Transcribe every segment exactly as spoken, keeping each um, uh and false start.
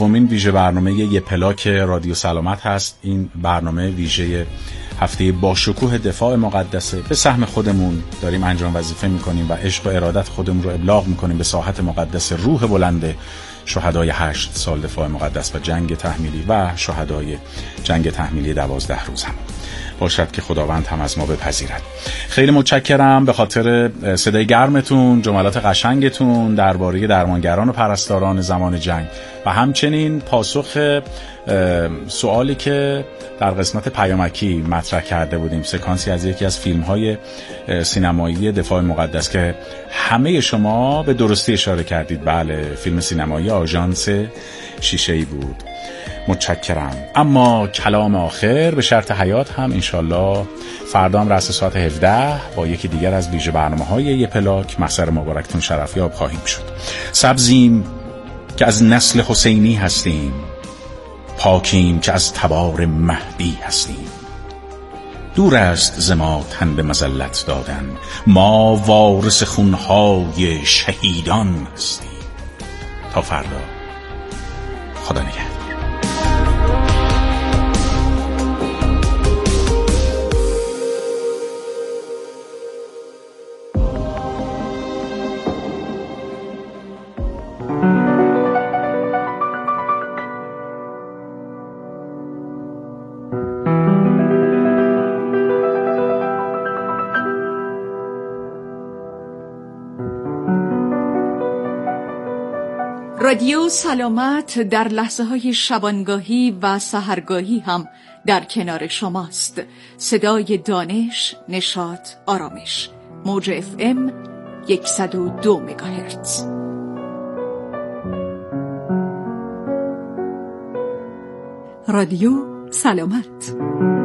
دومین ویژه برنامه یه پلاک رادیو سلامت هست. این برنامه ویژه هفته با شکوه دفاع مقدسه. به سهم خودمون داریم انجام وظیفه میکنیم و عشق و ارادت خودمون رو ابلاغ میکنیم به ساحت مقدس روح بلند شهدای هشت سال دفاع مقدس و جنگ تحمیلی و شهدای جنگ تحمیلی دوازده روز هم. باشد که خداوند هم از ما بپذیرد. خیلی متشکرم به خاطر صدای گرمتون، جملات قشنگتون درباره درمانگران و پرستاران زمان جنگ و همچنین پاسخ سوالی که در قسمت پیامکی مطرح کرده بودیم، سکانسی از یکی از فیلم‌های سینمایی دفاع مقدس که همه شما به درستی اشاره کردید. بله، فیلم سینمایی آژانس شیشه‌ای بود. متشکرم. اما کلام آخر به شرط حیات هم انشالله فردا هم رأس ساعت هفده با یکی دیگر از ویژه برنامه‌های یه پلاک محضر مبارکتون شرفیاب خواهیم شد. سبزیم که از نسل حسینی هستیم، پاکیم که از تبار مهدی هستیم. دور است ز ما تن به مذلت دادن، ما وارث خونهای شهیدان هستیم. تا فردا، خدا نگهدار. رادیو سلامت در لحظه های شبانگاهی و سحرگاهی هم در کنار شماست. صدای دانش، نشاط، آرامش. موج اف ام صد و دو مگاهرتز. رادیو سلامت.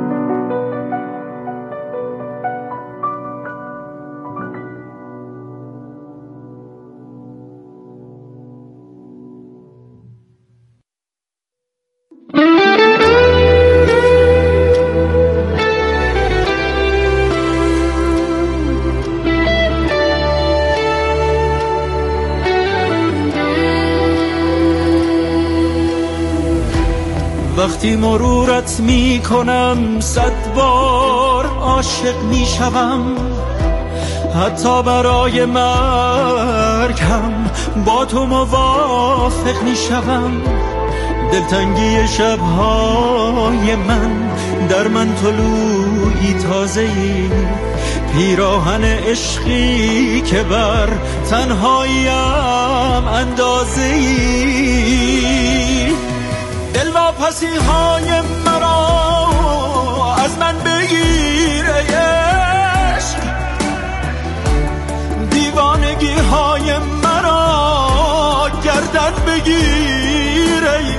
وقتی مرورت می کنم صد بار عاشق می شوم، حتی برای مرگم با تو موافق می شوم. دلتنگی شبهای من در من طلوعی تازه‌ای، پیراهن عشقی که بر تنهاییم اندازه‌ای. دلواپسی های مرا از من بگیر ای عشق، دیوانگی های مرا گردن بگیر ای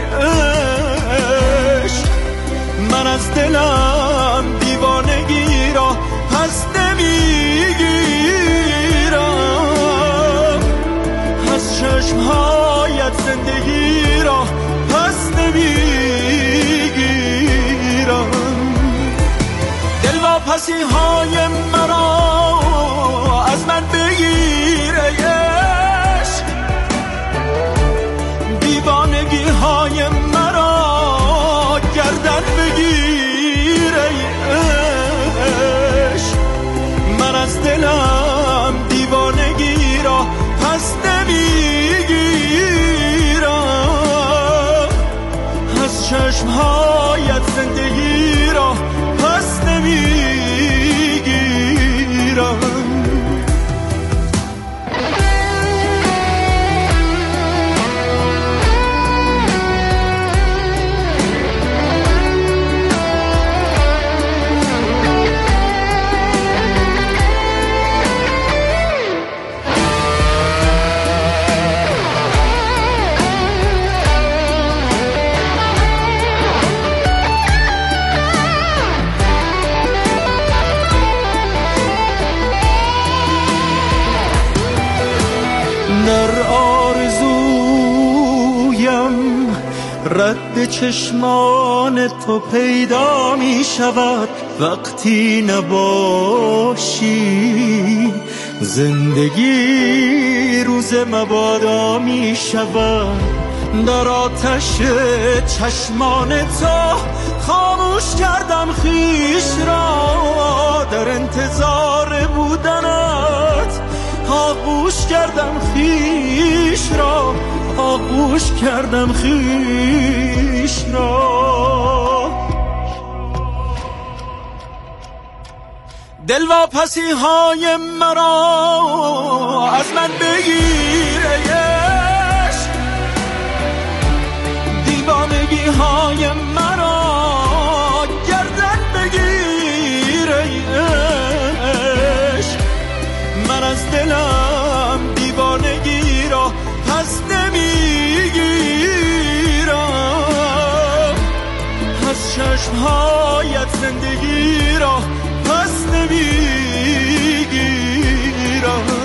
عشق. من از دلم دیوانگی را پس نمیگیرم، از چشمهایت زندگی را پس نمیگیرم. دلواپسی های مرا از من بگیر ای عشق، دیوانگی های مرا گردن بگیر ای عشق. من از دلم دیوانگی را پس نمیگیرم، چشمهایت زندگی را پس نمیگیرم. در آرزویم رد چشمان تو پیدا می شود، وقتی نباشی زندگی روز مبادا می شود. در آتش چشمان تو خاموش کردم خیش را، در انتظار بودنت آغوش کردم خیش را، آغوش کردم خیش را. دلواپسی های مرا از من بگیر ای عشق، دیوانگی های مرا گردن بگیر ای عشق. من از دلم دیوانگی را پس نمیگیرم، از چشمهایت زندگی را پس نمیگیرم.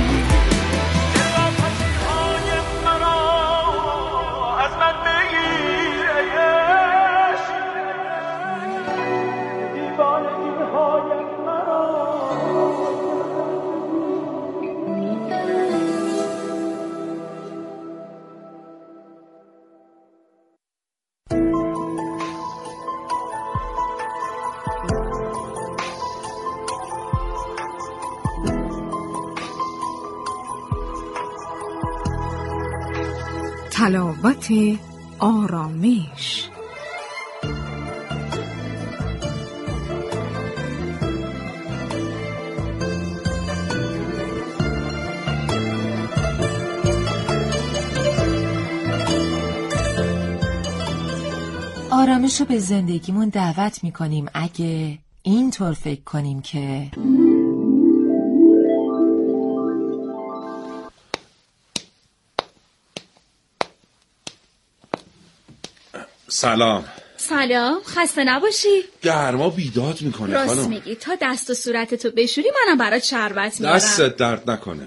تلاوت آرامش. آرامش رو به زندگیمون دعوت میکنیم اگه اینطور فکر کنیم که سلام. سلام، خسته نباشی؟ گرما بیداد میکنه خانم. راست میگی، تا دست و صورتتو بشوری منم برات شربت میارم. دستت درد نکنه.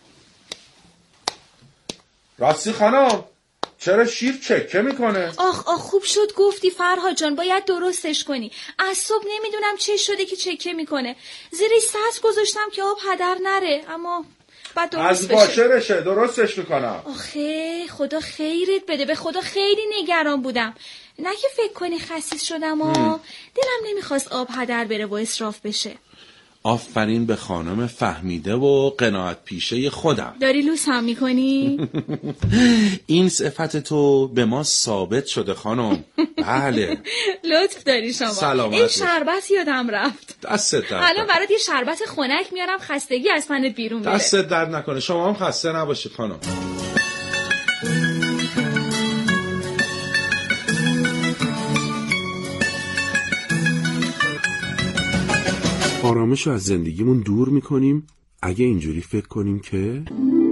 راستی خانم، چرا شیر چکه میکنه؟ آخ آخ خوب شد گفتی فرهاد جان، باید درستش کنی. از صبح نمیدونم چه شده که چکه میکنه. زیرش سطل گذاشتم که آب هدر نره، اما بعد درست از بشه. باشه بشه درستش میکنم. آخه خدا خیرت بده، به خدا خیلی نگران بودم، نه که فکر کنی خسیس شدم ها. دلم نمیخواست آب هدر بره و اسراف بشه. آفرین به خانم فهمیده و قناعت پیشه خودم. داری لوس هم میکنی؟ این صفت تو به ما ثابت شده خانم. بله. لطف داری شما. سلامت. این شربت یادم رفت. دستت درد. الان برات یه شربت خنک میارم، خستگی از تنت بیرون بره. دستت درد نکنه. شما هم خسته نباشید خانم. آرامش رو از زندگیمون دور میکنیم اگه اینجوری فکر کنیم که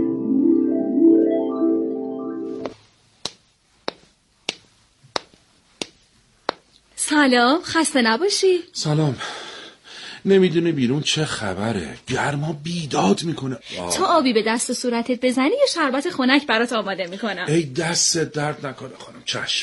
سلام، خسته نباشی. سلام. نمیدونه بیرون چه خبره، گرما بیداد میکنه. تا آبی به دست و صورتت بزنی یه شربت خنک برات آماده میکنم. ای دستت درد نکنه خانم. چشم.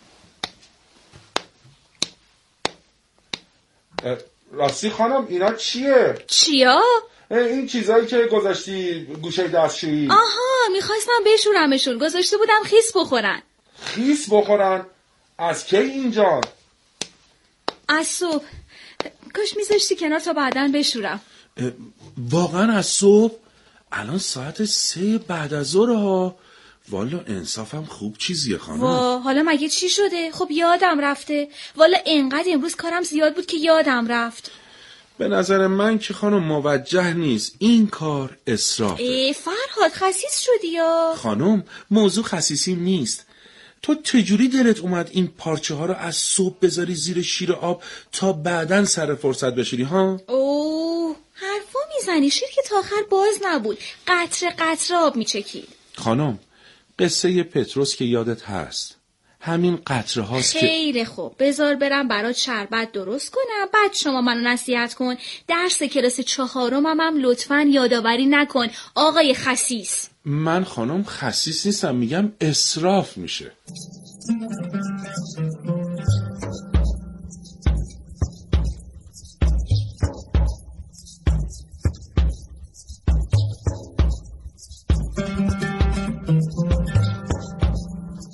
راستی خانم اینا چیه؟ چیا؟ این چیزایی که گذاشتی گوشه دستشویی. آها، میخواستم بشورمشون، گذاشته بودم خیس بخورن. خیس بخورن؟ از کی اینجا؟ از صبح. کاش میذاشتی کنار تا بعدن بشورم. واقعا از صبح؟ الان ساعت سه بعد از ظهر ها. والا انصافم خوب چیزیه خانم. وا، حالا مگه چی شده؟ خب یادم رفته. والا انقدر امروز کارم زیاد بود که یادم رفت. به نظر من که خانم موجه نیست، این کار اسرافه. ای فرهاد، خسیس شدی یا؟ خانم موضوع خسیسی نیست. تو چجوری دلت اومد این پارچه ها رو از صبح بذاری زیر شیر آب تا بعدن سر فرصت بشوری ها؟ اوه، حرفا میزنی. شیر که تا آخر باز نبود، قطره قطره آب میچکید. خانم قصه پتروس که یادت هست، همین قطره هاست که... خیلی خوب، بذار برم برات شربت درست کنم، بعد شما منو نصیحت کن. درس کلاس چهارمم هم لطفاً یادآوری نکن آقای خسیس. من خانم خسیس نیستم، میگم اسراف میشه.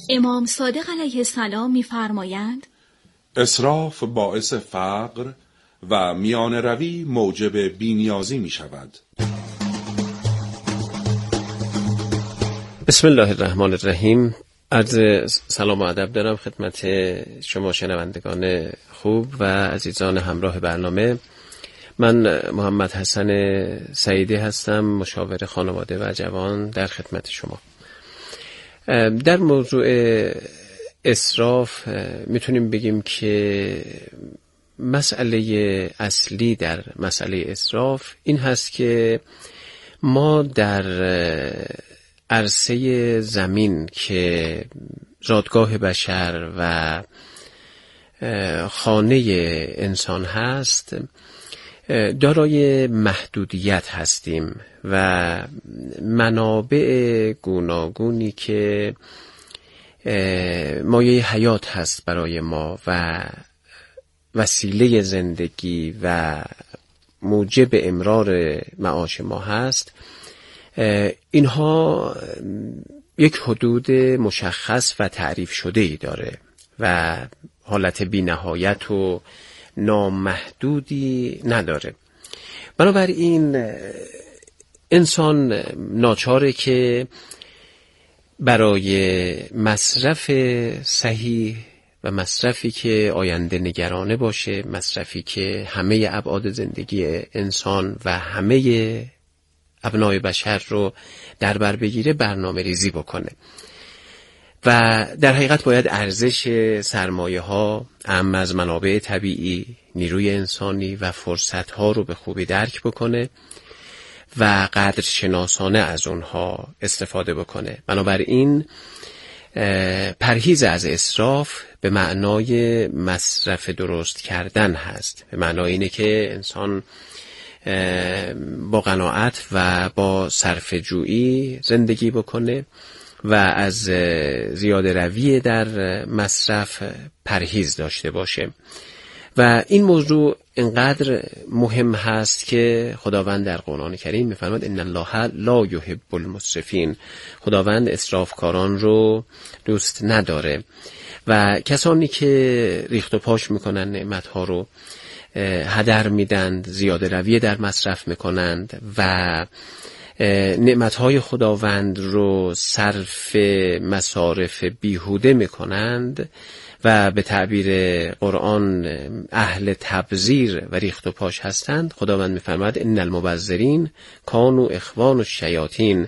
امام صادق علیه السلام می‌فرمایند اسراف باعث فقر و میان روی موجب بی‌نیازی می شود. بسم الله الرحمن الرحیم. عرض سلام و ادب دارم خدمت شما شنوندگان خوب و عزیزان همراه برنامه. من محمد حسن سعیدی هستم، مشاور خانواده و جوان در خدمت شما. در موضوع اسراف میتونیم بگیم که مسئله اصلی در مسئله اسراف این هست که ما در عرصه زمین که زادگاه بشر و خانه انسان هست دارای محدودیت هستیم و منابع گوناگونی که مایه حیات هست برای ما و وسیله زندگی و موجب امرار معاش ما هست، اینها یک حدود مشخص و تعریف شده ای داره و حالت بی نهایت و نامحدودی نداره. بنابراین انسان ناچاره که برای مصرف صحیح و مصرفی که آینده نگرانه باشه، مصرفی که همه ابعاد زندگی انسان و همه ابنای بشر رو در بر بگیره، برنامه ریزی بکنه و در حقیقت باید ارزش سرمایه ها، اهم از منابع طبیعی، نیروی انسانی و فرصت ها رو به خوبی درک بکنه و قدر شناسانه از اونها استفاده بکنه. بنابراین پرهیز از اسراف به معنای مصرف درست کردن هست، به معنای اینه که انسان با قناعت و با صرفه جویی زندگی بکنه و از زیاده روی در مصرف پرهیز داشته باشه. و این موضوع اینقدر مهم هست که خداوند در قرآن کریم می‌فرماید ان الله لا یحب المسرفین. خداوند اسرافکاران رو دوست نداره و کسانی که ریخت و پاش میکنن نعمتها رو هدر میدند، زیاده روی در مصرف میکنند و نعمتهای خداوند رو صرف مصارف بیهوده میکنند و به تعبیر قرآن اهل تبذیر و ریخت و پاش هستند. خداوند میفرماید ان المبذرین کانوا اخوان الشیاطین.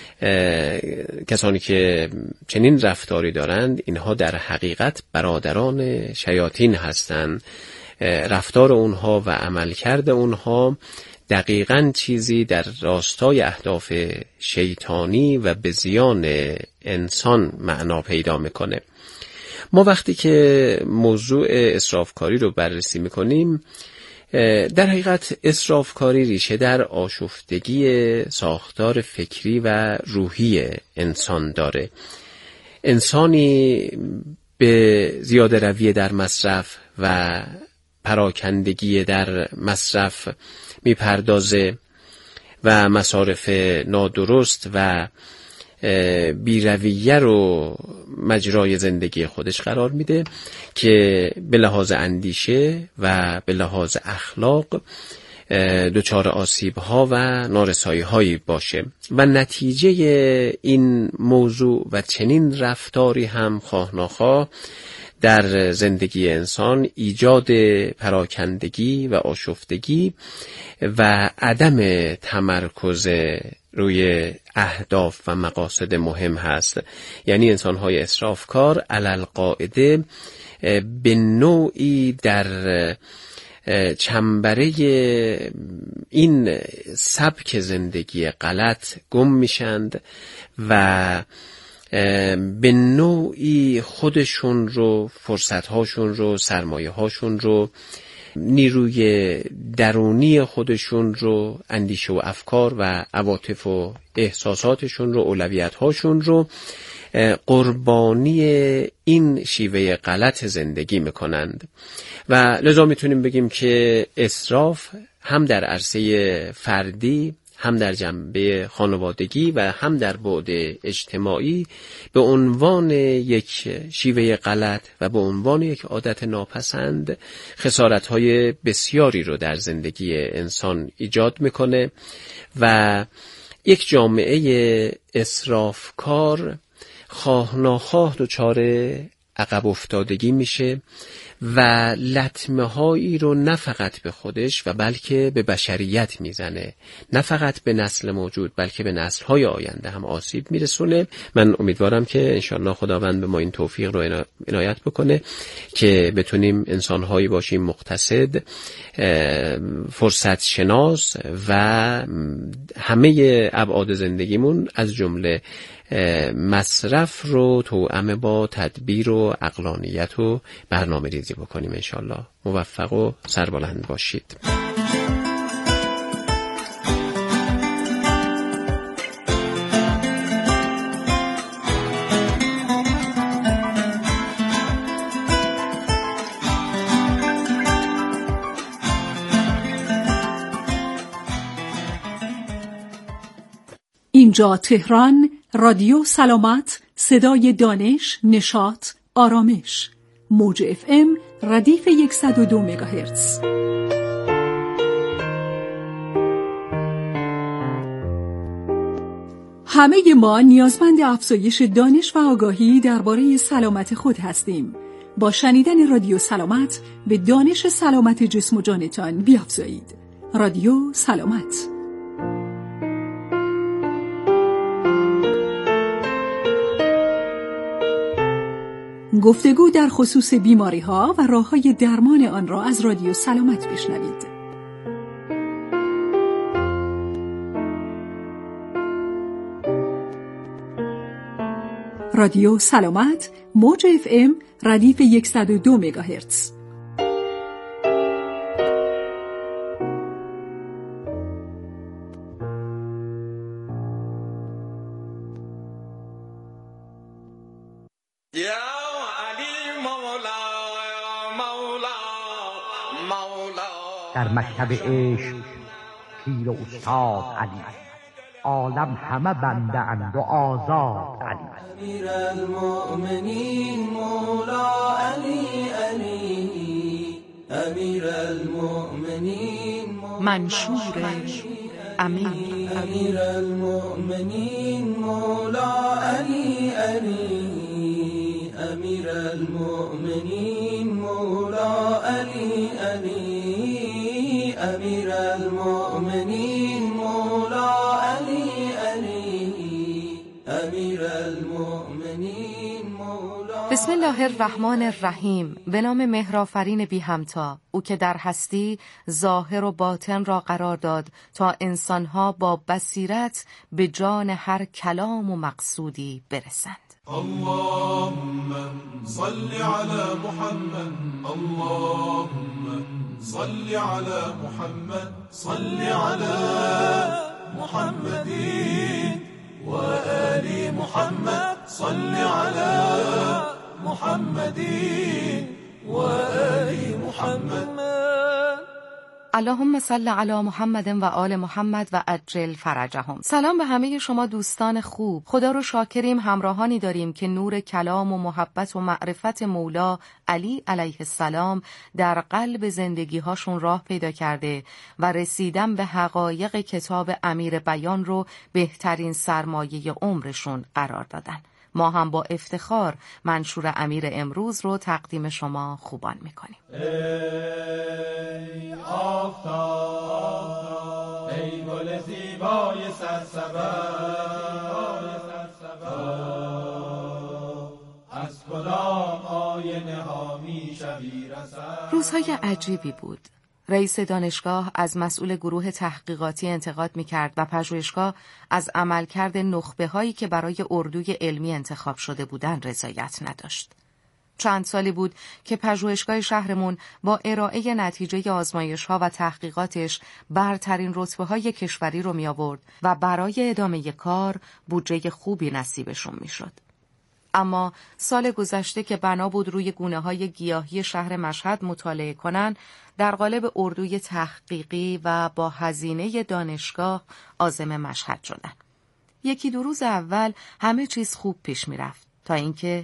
کسانی که چنین رفتاری دارند اینها در حقیقت برادران شیاطین هستند. رفتار اونها و عملکرد اونها دقیقاً چیزی در راستای اهداف شیطانی و به زیان انسان معنا پیدا میکنه. ما وقتی که موضوع اسرافکاری رو بررسی میکنیم، در حقیقت اسرافکاری ریشه در آشفتگی ساختار فکری و روحی انسان داره. انسانی به زیاده روی در مصرف و پراکندگی در مصرف میپردازه و مصارف نادرست و بیرویه رو مجرای زندگی خودش قرار میده که به لحاظ اندیشه و به لحاظ اخلاق دچار آسیب ها و نارسایی هایی باشه و نتیجه این موضوع و چنین رفتاری هم خواه ناخواه در زندگی انسان ایجاد پراکندگی و آشفتگی و عدم تمرکز روی اهداف و مقاصد مهم هست. یعنی انسان‌های اسرافکار علالقاعده به نوعی در چنبره این سبک زندگی غلط گم میشند و به نوعی خودشون رو، فرصت‌هاشون رو، سرمایه‌هاشون رو، نیروی درونی خودشون رو، اندیشه و افکار و عواطف و احساساتشون رو، اولویت‌هاشون رو قربانی این شیوه غلط زندگی میکنند و لذا میتونیم بگیم که اسراف هم در عرصه فردی هم در جنبه خانوادگی و هم در بعد اجتماعی به عنوان یک شیوه غلط و به عنوان یک عادت ناپسند خسارت‌های بسیاری رو در زندگی انسان ایجاد میکنه و یک جامعه اسرافکار خواه ناخواه دچار عقب افتادگی میشه و لطمه هایی رو نه فقط به خودش و بلکه به بشریت میزنه، نه فقط به نسل موجود بلکه به نسل های آینده هم آسیب میرسونه. من امیدوارم که انشالله خداوند به ما این توفیق رو عنایت بکنه که بتونیم انسان هایی باشیم مقتصد، فرصت شناس و همه ابعاد زندگیمون از جمله مصرف رو توأم با تدبیر و عقلانیت و برنامه ریزی بکنیم. انشالله موفق و سربلند باشید. اینجا تهران، رادیو سلامت، صدای دانش، نشاط، آرامش. موج اف ام ردیف صد و دو مگاهرتز. همه ما نیازمند افزایش دانش و آگاهی درباره سلامت خود هستیم. با شنیدن رادیو سلامت به دانش سلامت جسم و جانتان بیافزایید. رادیو سلامت. گفتگو در خصوص بیماری‌ها و راه‌های درمان آن را از رادیو سلامت بشنوید. رادیو سلامت، موج اف ام، ردیف صد و دو مگاهرتز. در مکتب عشق پیر و استاد علی، عالم همه بنده اند و آزاد علی. امیر المؤمنین مولا علی علی، امیر المؤمنین منشور امیر. امیر المؤمنین مولا علی علی، امیر المؤمنین مولا علی علی، امیر المؤمنین مولا علی علی، امیر المؤمنین مولا. بسم الله الرحمن الرحیم. به نام مهرآفرین بی همتا، او که در هستی ظاهر و باطن را قرار داد تا انسانها با بصیرت به جان هر کلام و مقصودی برسند. اللهم صل على محمد، اللهم صل على محمد، صل على محمد و آل محمد، صل على محمد و آل محمد. اللهم صل علی محمد و آل محمد و عجل فرجهم. سلام به همه شما دوستان خوب. خدا رو شاکریم همراهانی داریم که نور کلام و محبت و معرفت مولا علی علیه السلام در قلب زندگی هاشون راه پیدا کرده و رسیدن به حقایق کتاب امیر بیان رو بهترین سرمایه عمرشون قرار دادن. ما هم با افتخار منشور امیر امروز رو تقدیم شما خوبان میکنیم. ای آفتاب، ای گل زیبای سرسبز، از کدام آینه ها می شوی رسد. روزهای عجیبی بود. رئیس دانشگاه از مسئول گروه تحقیقاتی انتقاد می‌کرد و پژوهشگاه از عملکرد نخبه‌هایی که برای اردوی علمی انتخاب شده بودند رضایت نداشت. چند سالی بود که پژوهشگاه شهرمون با ارائه نتیجه آزمایش‌ها و تحقیقاتش برترین رتبه‌های کشوری رو می‌آورد و برای ادامه کار بودجه خوبی نصیبشون می‌شد. اما سال گذشته که بنا بود روی گونه‌های گیاهی شهر مشهد مطالعه کنند، در قالب اردوی تحقیقی و با هزینه دانشگاه عازم مشهد شدند. یکی دو روز اول همه چیز خوب پیش می‌رفت تا اینکه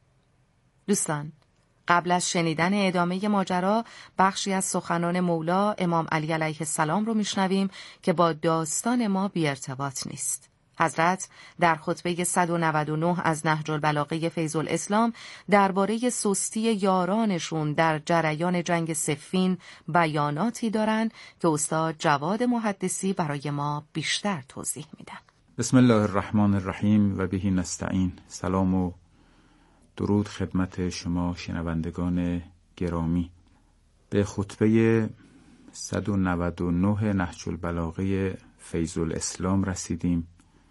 دوستان، قبل از شنیدن ادامه ماجرا بخشی از سخنان مولا امام علی علیه السلام رو میشنویم که با داستان ما بی ارتباط نیست. حضرت در خطبه صد و نود و نه از نهج البلاغه فیض الاسلام درباره سستی یارانشون در جریان جنگ صفین بیاناتی دارن که استاد جواد محدثی برای ما بیشتر توضیح میدن. بسم الله الرحمن الرحیم و بهی نستعین. سلام و درود خدمت شما شنوندگان گرامی. به خطبه صد و نود و نه نهج البلاغه فیض الاسلام رسیدیم.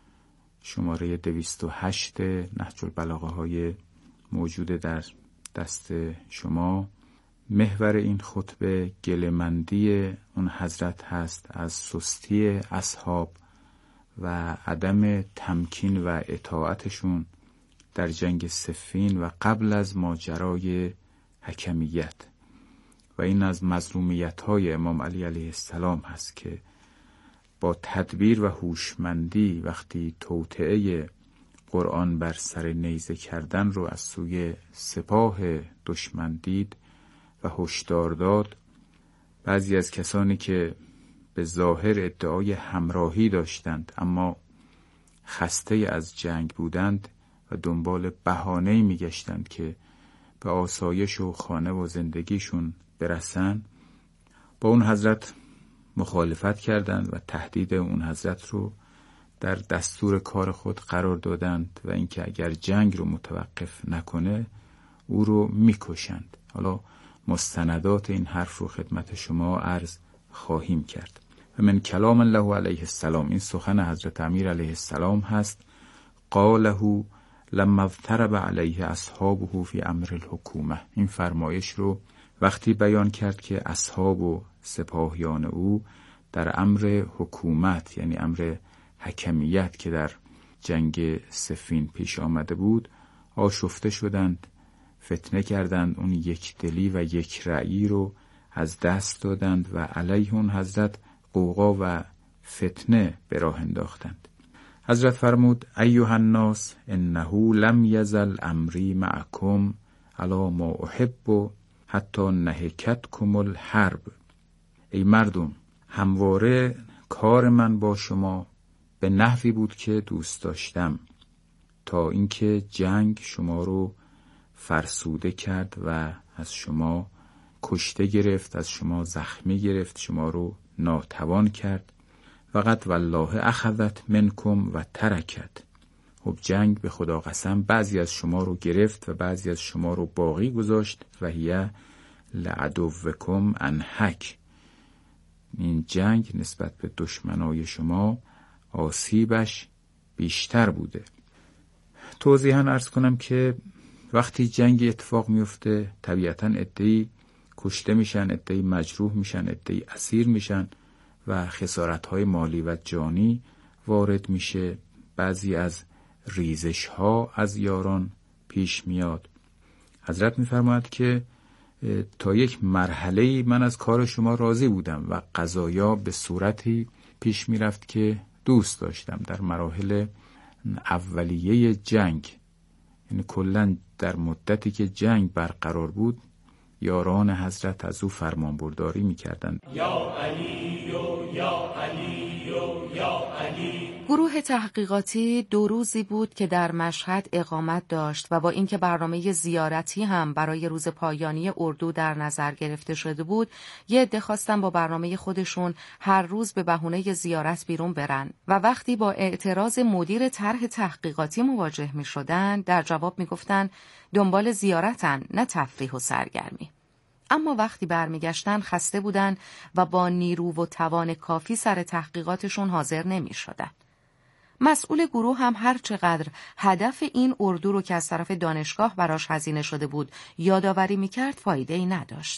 شماره دویست و هشت نهج البلاغه های موجود در دست شما. محور این خطبه گله‌مندی اون حضرت هست از سستی اصحاب و عدم تمکین و اطاعتشون در جنگ صفین و قبل از ماجرای حکمیت، و این از مظلومیت‌های امام علی علیه السلام هست که با تدبیر و هوشمندی وقتی توطئه قرآن بر سر نیزه کردن رو از سوی سپاه دشمن دید و هشدار داد، بعضی از کسانی که به ظاهر ادعای همراهی داشتند اما خسته از جنگ بودند و دنبال بهانه‌ای میگشتند که به آسایش و خانه و زندگیشون برسن، با اون حضرت مخالفت کردند و تهدید اون حضرت رو در دستور کار خود قرار دادند و اینکه اگر جنگ رو متوقف نکنه او رو میکشند. حالا مستندات این حرف رو خدمت شما عرض خواهیم کرد. و من کلام الله علیه السلام، این سخن حضرت امیر علیه السلام هست. قاله لما اضطرب علیه اصحابه فی امر الحکومه، این فرمایش رو وقتی بیان کرد که اصحاب و سپاهیان او در امر حکومت، یعنی امر حکمیت که در جنگ صفین پیش آمده بود، آشفته شدند، فتنه کردند، اون یک دلی و یک رأیی رو از دست دادند و علیه اون حضرت غوغا و فتنه به راه انداختند. حضرت فرمود ایها الناس انه لم یزل امری معکم علی ما احب حتی نهکتکم الحرب. ای مردم، همواره کار من با شما به نحوی بود که دوست داشتم تا اینکه جنگ شما رو فرسوده کرد و از شما کشته گرفت، از شما زخمی گرفت، شما رو ناتوان کرد. وقد والله اخذت منکم و ترکت. خب جنگ به خدا قسم بعضی از شما رو گرفت و بعضی از شما رو باقی گذاشت. و هی لعدوکم انحک. این جنگ نسبت به دشمنای شما آسیبش بیشتر بوده. توضیحاً عرض کنم که وقتی جنگ اتفاق میفته طبیعتاً عده‌ای کشته میشن، عده‌ای مجروح میشن، عده‌ای اسیر میشن و خسارت‌های مالی و جانی وارد میشه. بعضی از ریزش‌ها از یاران پیش میاد. حضرت میفرماید که تا یک مرحله‌ای من از کار شما راضی بودم و قضایا به صورتی پیش میرفت که دوست داشتم. در مراحل اولیه جنگ، یعنی کلاً در مدتی که جنگ برقرار بود، یاران حضرت از او فرمان برداری می‌کردند. یا علی و یا علی و یا علی. گروه تحقیقاتی دو روزی بود که در مشهد اقامت داشت و با اینکه برنامه زیارتی هم برای روز پایانی اردو در نظر گرفته شده بود، یه عده خواستن با برنامه خودشون هر روز به بهونه زیارت بیرون برن و وقتی با اعتراض مدیر طرح تحقیقاتی مواجه می شدن در جواب می گفتن دنبال زیارتن، نه تفریح و سرگرمی. اما وقتی برمیگشتن خسته بودن و با نیرو و توان کافی سر تحقیقاتشون حاضر نمی شدن. مسئول گروه هم هر چقدر هدف این اردو رو که از طرف دانشگاه براش هزینه شده بود یادآوری میکرد فایده ای نداشت.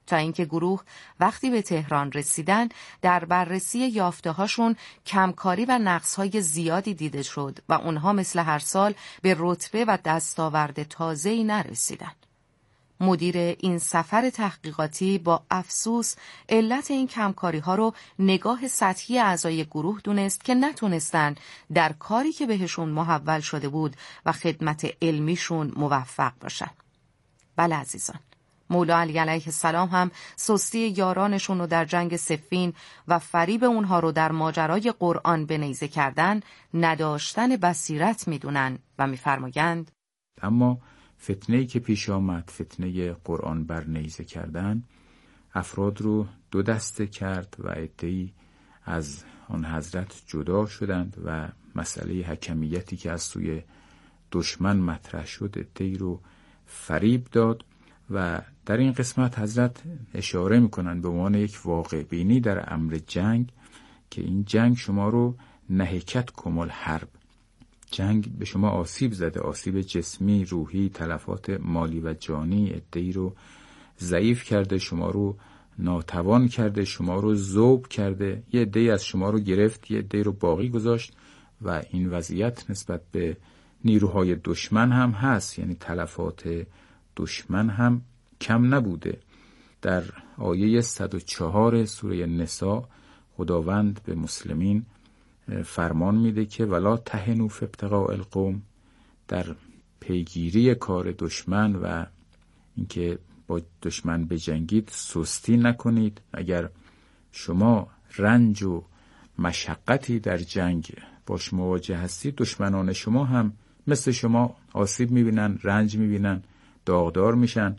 تا اینکه گروه وقتی به تهران رسیدن در بررسی یافته‌هاشون کمکاری و نقص‌های زیادی دیده شد و اونها مثل هر سال به رتبه و دستاورد تازه‌ای نرسیدن. مدیر این سفر تحقیقاتی با افسوس علت این کمکاری ها رو نگاه سطحی اعضای گروه دونست که نتونستن در کاری که بهشون محول شده بود و خدمت علمیشون موفق باشن. بله عزیزان، مولا علی علیه السلام هم سستی یارانشون رو در جنگ صفین و فریب اونها رو در ماجرای قرآن به نیزه کردن نداشتن بصیرت میدونن و میفرمایند اما فتنه‌ای که پیش آمد، فتنه قرآن بر نیزه کردن، افراد رو دو دسته کرد و عده‌ای از آن حضرت جدا شدند و مسئله حکمیتی که از سوی دشمن مطرح شد عده‌ای رو فریب داد و در این قسمت حضرت اشاره میکنند به عنوان یک واقع بینی در امر جنگ که این جنگ شما رو نهکت کمال حرب، جنگ به شما آسیب زده، آسیب جسمی، روحی، تلفات مالی و جانی، عده‌ای رو ضعیف کرده، شما رو ناتوان کرده، شما رو ذوب کرده، یه عده‌ای از شما رو گرفت، یه عده‌ای رو باقی گذاشت و این وضعیت نسبت به نیروهای دشمن هم هست، یعنی تلفات دشمن هم کم نبوده. در آیه صد و چهار سوره نساء خداوند به مسلمین فرمان میده که ولا تهنوا فی ابتغاء القوم، در پیگیری کار دشمن و اینکه با دشمن بجنگید سستی نکنید. اگر شما رنج و مشقتی در جنگ باش مواجه هستید، دشمنان شما هم مثل شما آسیب میبینن، رنج میبینن، داغدار میشن.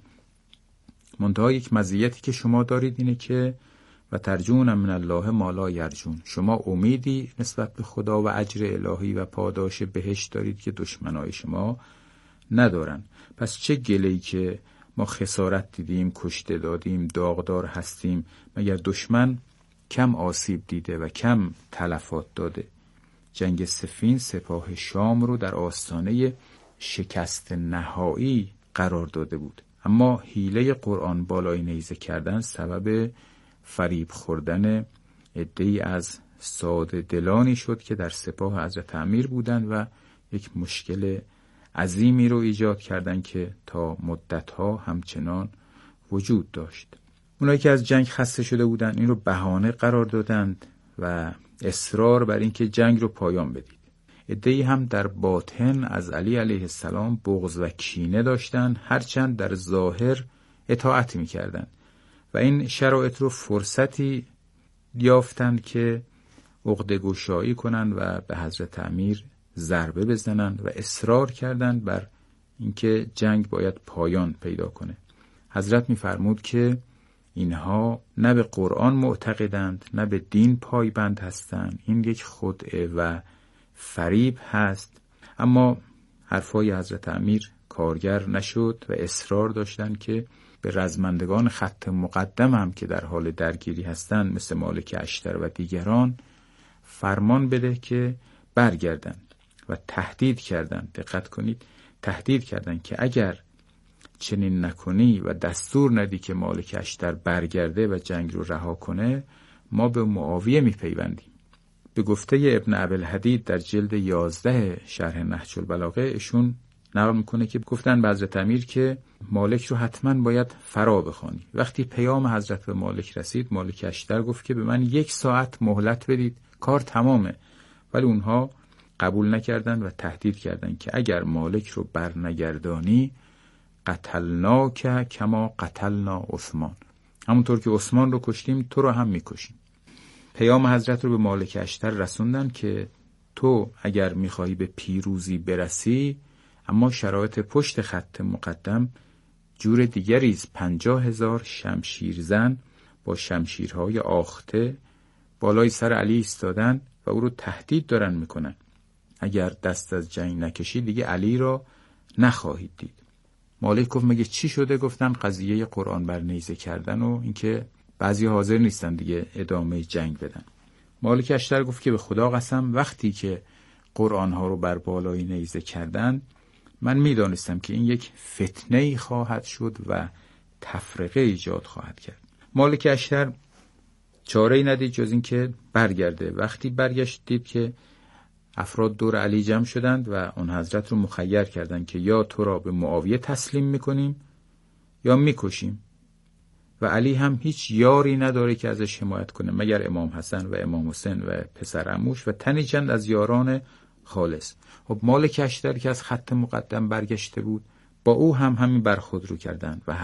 منتها یک مزیتی که شما دارید اینه که و ترجون من الله ما لا یرجون، شما امیدی نسبت به خدا و اجر الهی و پاداش بهشت دارید که دشمنای شما ندارن. پس چه گله‌ای که ما خسارت دیدیم، کشته دادیم، داغدار هستیم، مگر دشمن کم آسیب دیده و کم تلفات داده؟ جنگ صفین سپاه شام رو در آستانه شکست نهایی قرار داده بود، اما حیله قرآن بالای نیزه کردن سبب فریب خوردن عده‌ای از ساده دلانی شد که در سپاه حضرت امیر بودند و یک مشکل عظیمی رو ایجاد کردند که تا مدتها همچنان وجود داشت. اونایی که از جنگ خسته شده بودند این رو بهانه قرار دادند و اصرار بر اینکه جنگ رو پایان بدید. عده‌ای هم در باطن از علی علیه السلام بغض و کینه داشتند، هرچند در ظاهر اطاعت می‌کردند و این شرایط رو فرصتی یافتند که عقده گشایی کنند و به حضرت امیر ضربه بزنند و اصرار کردند بر اینکه جنگ باید پایان پیدا کنه. حضرت می‌فرمود که اینها نه به قرآن معتقدند نه به دین پایبند هستند، این یک خدعه و فریب هست. اما حرفای حضرت امیر کارگر نشد و اصرار داشتند که به رزمندگان خط مقدم هم که در حال درگیری هستند مثل مالک اشتر و دیگران فرمان بده که برگردند و تهدید کردند. دقت کنید، تهدید کردند که اگر چنین نکنی و دستور ندی که مالک اشتر برگرده و جنگ رو رها کنه، ما به معاویه میپیوندیم. به گفته ابن ابوالحدید در جلد یازده شرح نهج البلاغه ایشون نقل میکنه که گفتن به حضرت امیر که مالک رو حتما باید فرا بخوانی. وقتی پیام حضرت به مالک رسید، مالک اشتر گفت که به من یک ساعت مهلت بدید، کار تمامه. ولی اونها قبول نکردن و تهدید کردن که اگر مالک رو برنگردانی قتلناک کما قتلنا عثمان، همونطور که عثمان رو کشتیم تو رو هم میکشیم. پیام حضرت رو به مالک اشتر رسوندن که تو اگر میخوایی به پیروزی برسی، اما شرایط پشت خط مقدم جور دیگریست. پنجاه هزار شمشیرزن با شمشیرهای آخته بالای سر علی ایستادن و او رو تهدید دارن میکنن اگر دست از جنگ نکشی دیگه علی را نخواهید دید. مالک گفت مگه چی شده؟ گفتن قضیه قرآن بر نیزه کردن و اینکه بعضی حاضر نیستن دیگه ادامه جنگ بدن. مالک اشتر گفت که به خدا قسم وقتی که قرآن ها رو بر بالای نیزه کردن من میدانستم که این یک فتنه‌ای خواهد شد و تفرقه ایجاد خواهد کرد. مالک اشتر چاره‌ای ندید جز این که برگرده. وقتی برگشت دید که افراد دور علی جمع شدند و اون حضرت رو مخیر کردند که یا تو را به معاویه تسلیم میکنیم یا میکشیم. و علی هم هیچ یاری نداره که ازش حمایت کنه مگر امام حسن و امام حسین و پسر عموش و تنی چند از یاران خالص. خب مالک اشتر که از خط مقدم برگشته بود با او هم همین برخورد رو کردند و